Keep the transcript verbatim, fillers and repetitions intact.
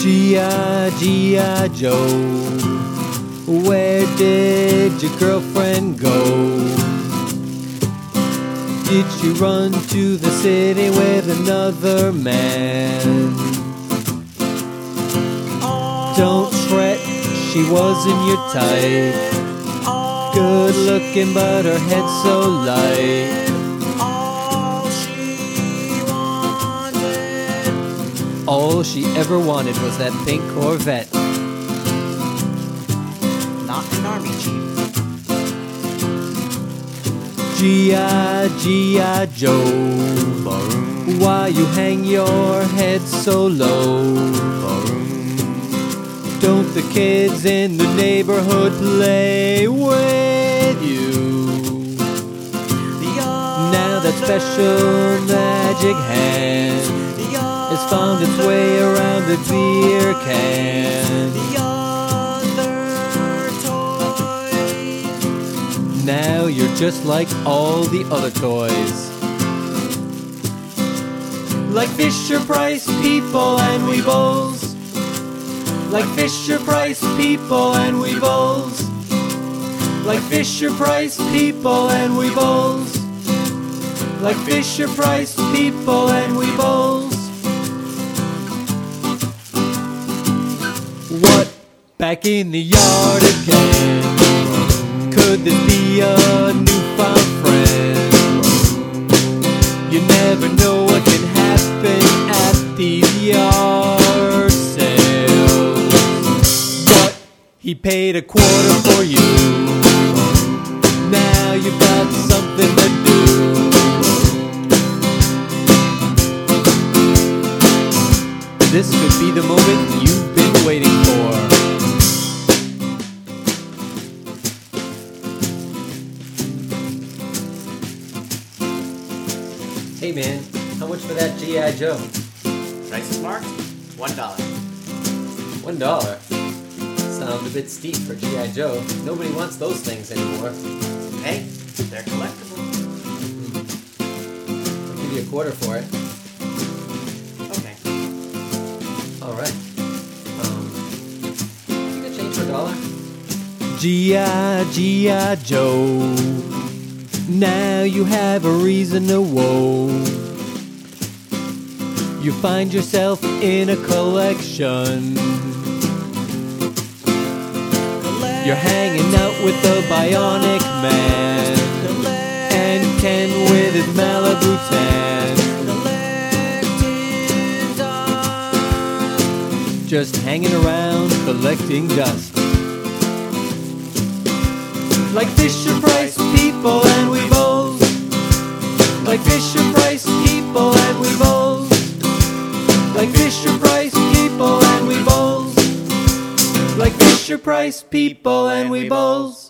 G I, G I Joe, where did your girlfriend go? Did she run to the city with another man? Don't fret, she wasn't your type. Good looking but her head so light. All she ever wanted was that pink Corvette. Not an army chief. G I, G I Joe, why you hang your head so low? Don't the kids in the neighborhood play with you? Now that special magic hand has found its way around the beer can. Now you're just like all the other toys. Like Fisher-Price people and Weebles. Like Fisher-Price people and Weebles. Like Fisher-Price people and Weebles. Like Fisher-Price people and Weebles. What? Back in the yard again? Could this be a newfound friend? You never know what can happen at these yard sales. But he paid a quarter for you. Now you've got something to do. This could be the moment you've been waiting for. Hey man, how much for that G I Joe? Price is marked. One dollar. One dollar? Sounds a bit steep for G I Joe. Nobody wants those things anymore. Hey, they're collectible. I'll give you a quarter for it. Okay. Alright. Um, you got change for a dollar? G I, G I Joe, now you have a reason to woe. You find yourself in a collection. You're hanging out with the Bionic Man and Ken with his Malibu tan. Just hanging around collecting dust. Like Fisher-Price people and Weebles. Like Fisher-Price people and Weebles. Like Fisher-Price people and Weebles. Like Fisher-Price people and Weebles.